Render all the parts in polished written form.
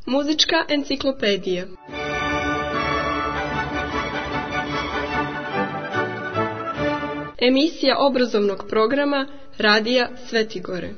Muzička enciklopedija. Emisija obrazovnog programa Radija Svetigore.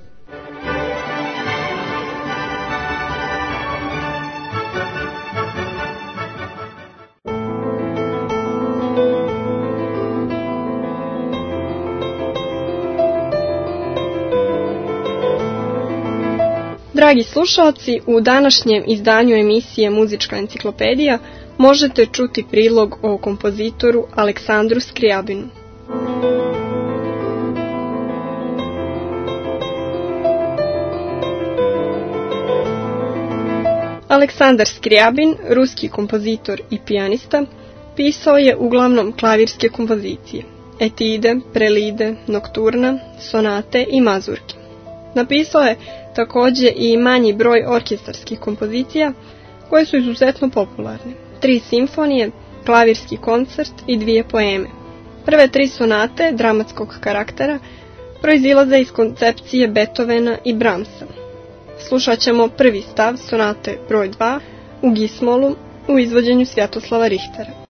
Dragi slušalci, u današnjem izdanju emisije Muzička enciklopedija možete čuti prilog o kompozitoru Aleksandru Skriabinu. Aleksandar Skriabin, ruski kompozitor i pijanista, pisao je uglavnom klavirske kompozicije, etide, prelide, nokturna, sonate i mazurke. Napisao je također i manji broj orkestarskih kompozicija koje su izuzetno popularne. 3 simfonije, klavirski koncert i 2 poeme. Prve 3 sonate dramatskog karaktera proizilaze iz koncepcije Beethovena i Brahmsa. Slušat ćemo prvi stav sonate broj 2 u Gismolu u izvođenju Svjatoslava Richtera.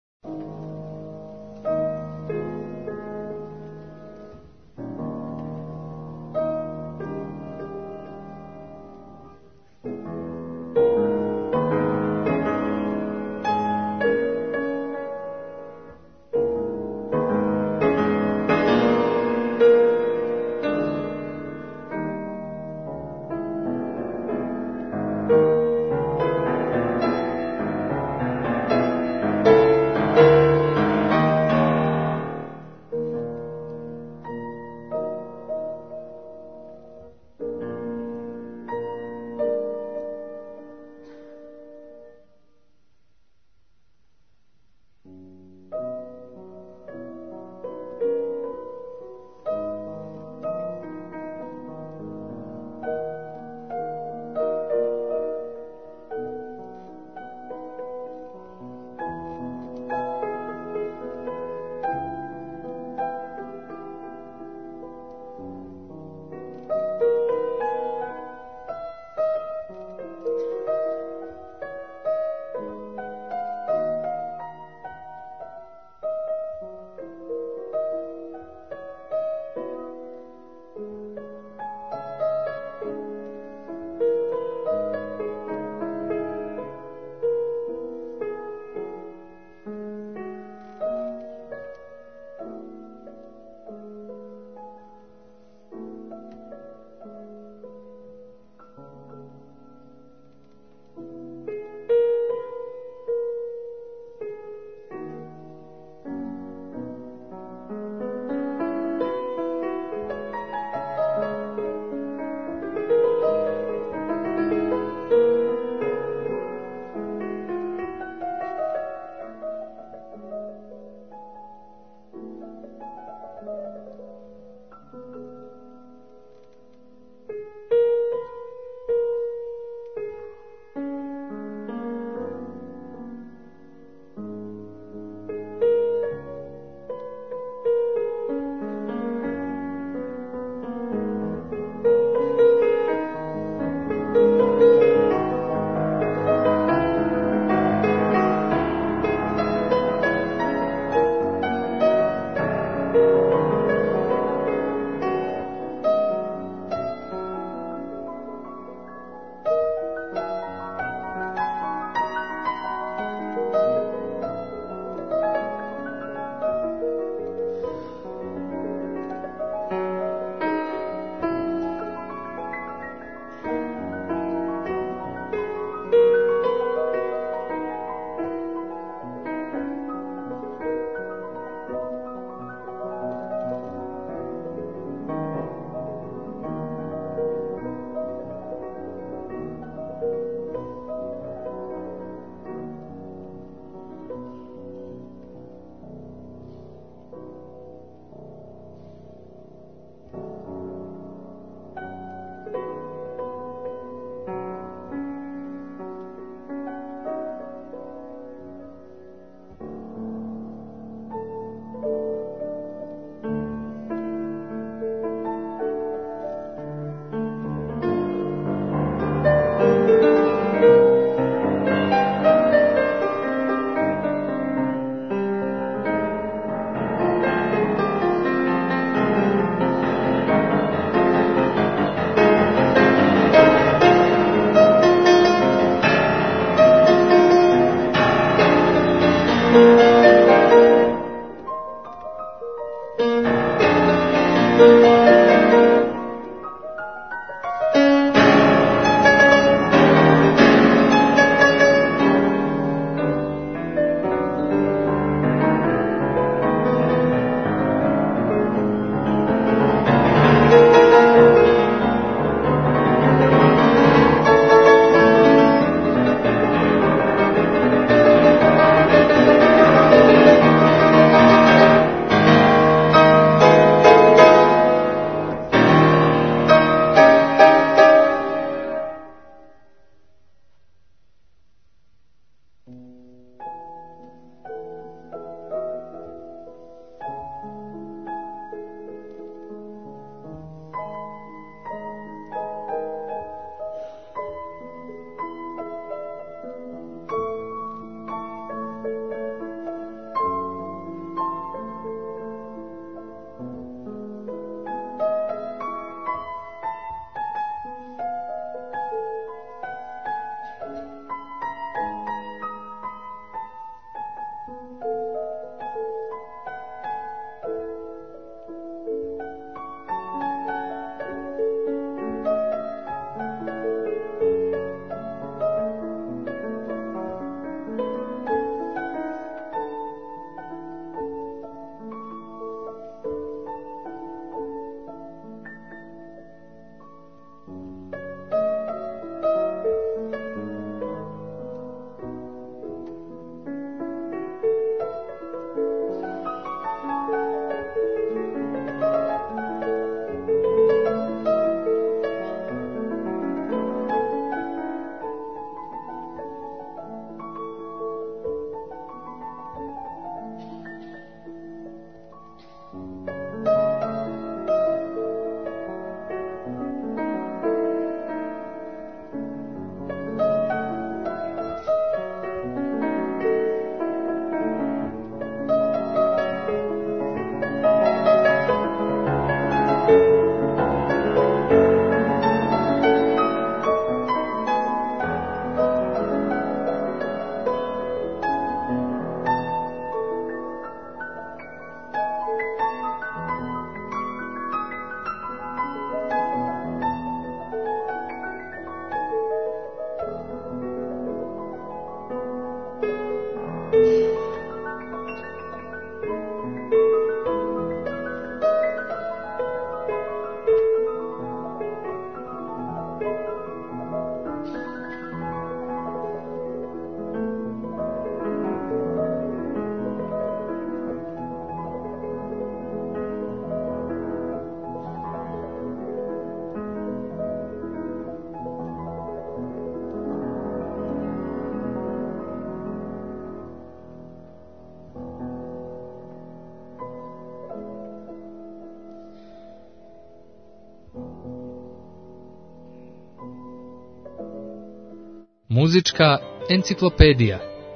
Muzička enciklopedija.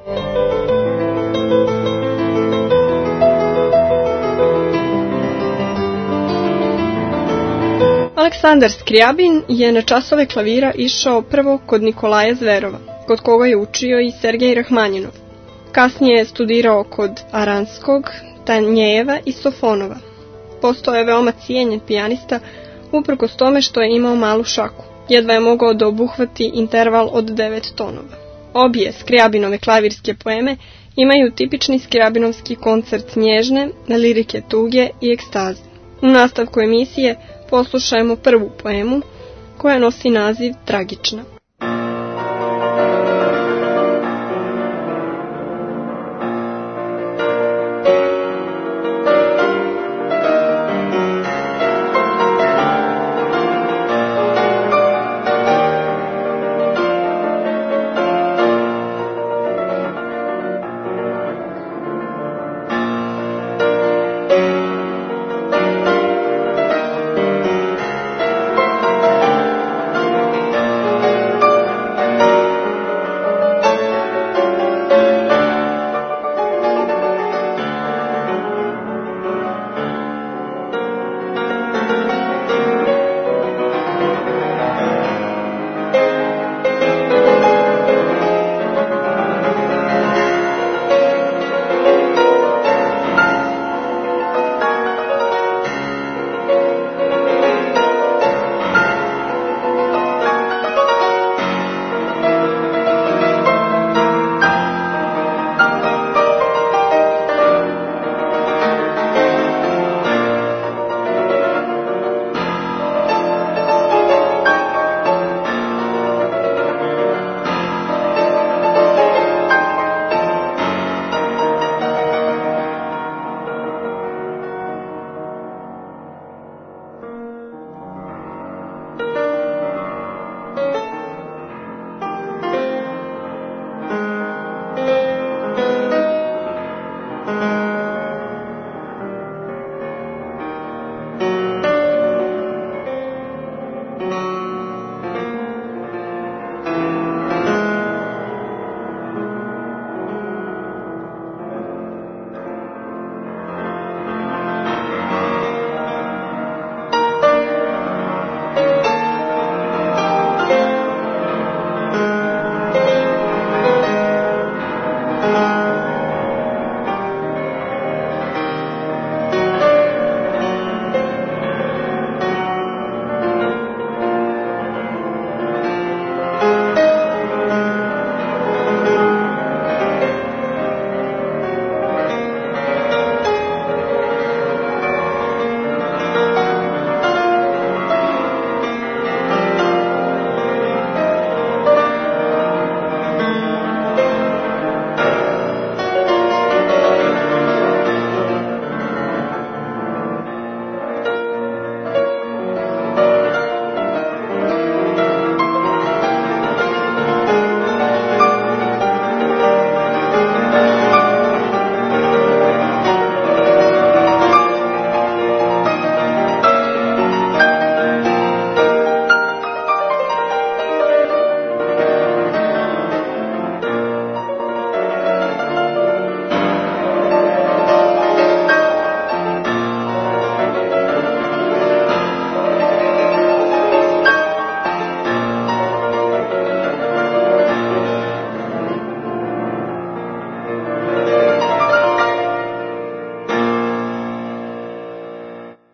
Aleksandar Skrijabin je na časove klavira išao prvo kod Nikolaja Zverova, kod koga je učio i Sergej Rahmanjinov. Kasnije je studirao kod Aranskog, Tanjejeva i Sofonova. Postao je veoma cijenjen pijanista, uprkos tome što je imao malu šaku. Jedva je mogao da obuhvati interval od 9 tonova. Obje Skrijabinove klavirske poeme imaju tipični Skrijabinovski koncert nježne, lirike tuge i ekstaze. U nastavku emisije poslušajmo prvu poemu, koja nosi naziv Tragična.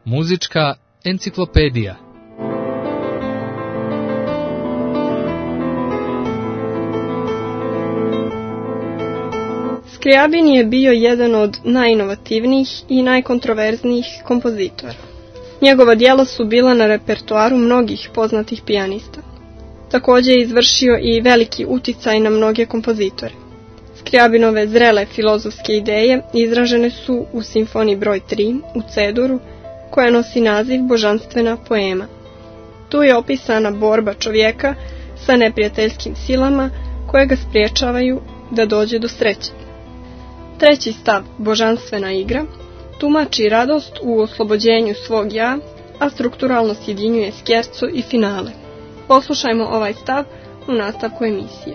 Muzička enciklopedija. Scriabin je bio jedan od najinovativnijih i najkontroverznijih kompozitora. Njegova djela su bila na repertoaru mnogih poznatih pijanista. Također je izvršio i veliki uticaj na mnoge kompozitore. Scriabinove zrele filozofske ideje izražene su u simfoniji broj 3 u C-duru, koja nosi naziv Božanstvena poema. Tu je opisana borba čovjeka sa neprijateljskim silama koje ga spriječavaju da dođe do sreće. Treći stav, Božanstvena igra, tumači radost u oslobođenju svog ja, a strukturalno sjedinjuje skerco i finale. Poslušajmo ovaj stav u nastavku emisije.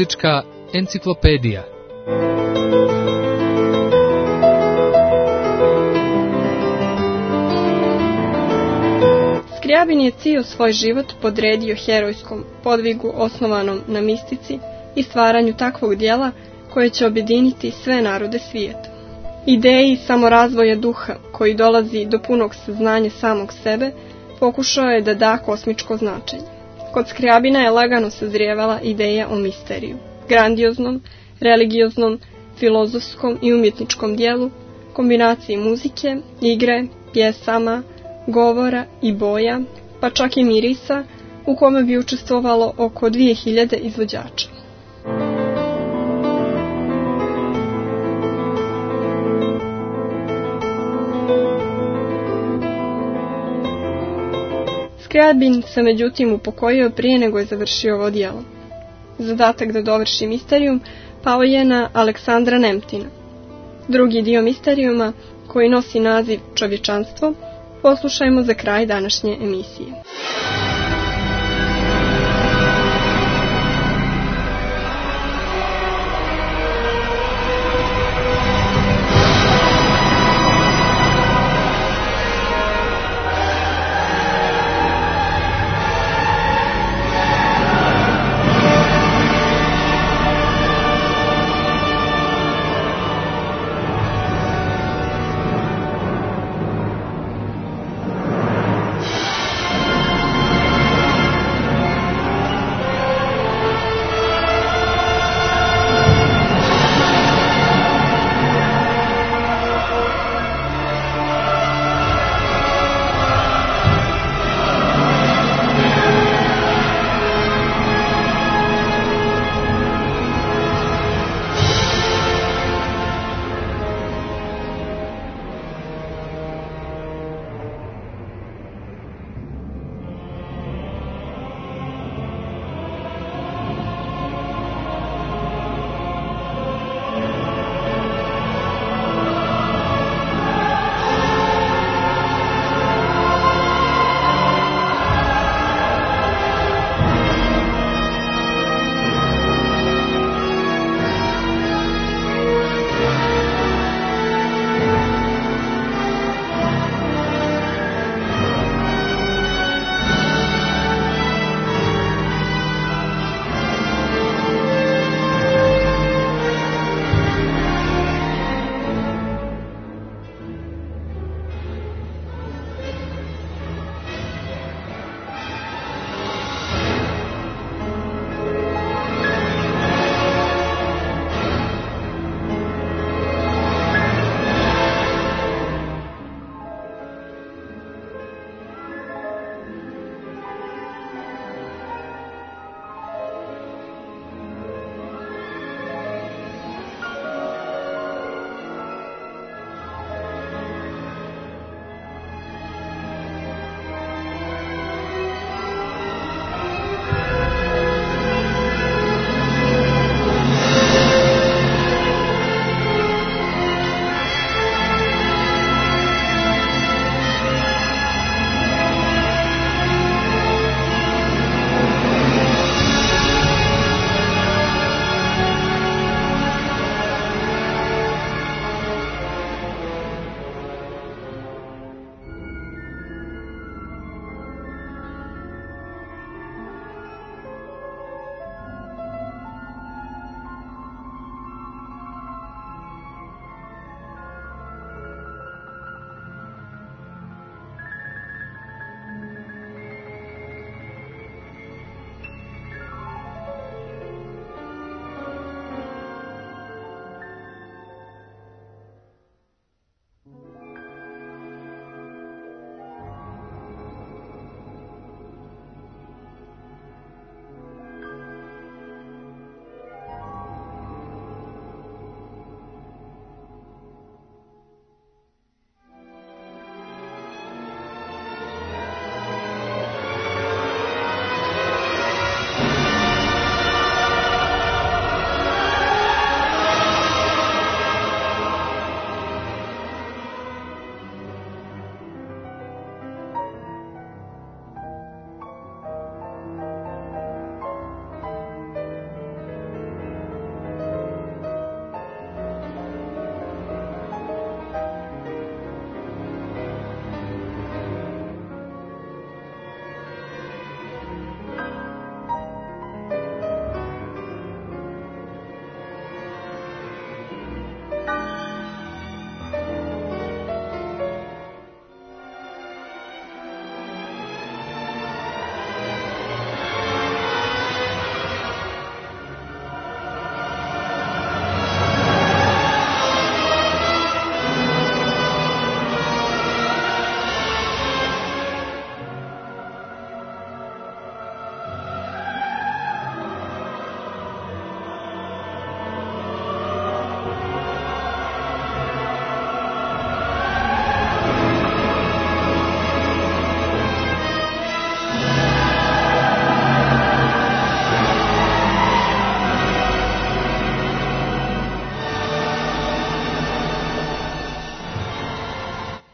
Katolička enciklopedija. Skrjabin je cijel svoj život podredio herojskom podvigu osnovanom na mistici i stvaranju takvog djela koje će objediniti sve narode svijeta. Ideji samorazvoja duha koji dolazi do punog saznanja samog sebe pokušao je da da kosmičko značenje. Kod Skrjabina je lagano sazrijevala ideja o misteriju, grandioznom, religioznom, filozofskom i umjetničkom dijelu, kombinaciji muzike, igre, pjesama, govora i boja, pa čak i mirisa, u kome bi učestvovalo oko 2000 izvođača. Skrjabin se međutim upokojio prije nego je završio ovo djelo. Zadatak da dovrši misterijum pao je na Aleksandra Nemtina. Drugi dio misterijuma, koji nosi naziv Čovječanstvo, poslušajmo za kraj današnje emisije.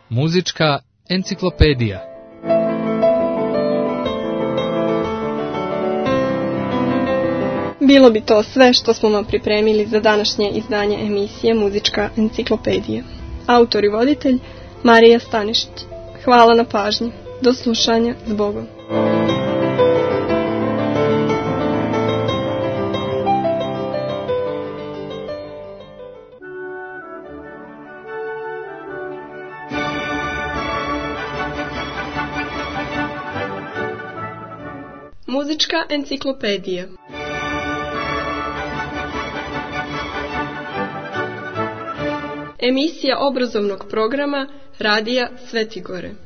Muzička enciklopedija. Bilo bi to sve što smo vam pripremili za današnje izdanje emisije Muzička enciklopedija. Autor i voditelj Marija Stanišić. Hvala na pažnji. Do slušanja, s Bogom. Muzička enciklopedija. Emisija obrazovnog programa Radija Sveti Gore.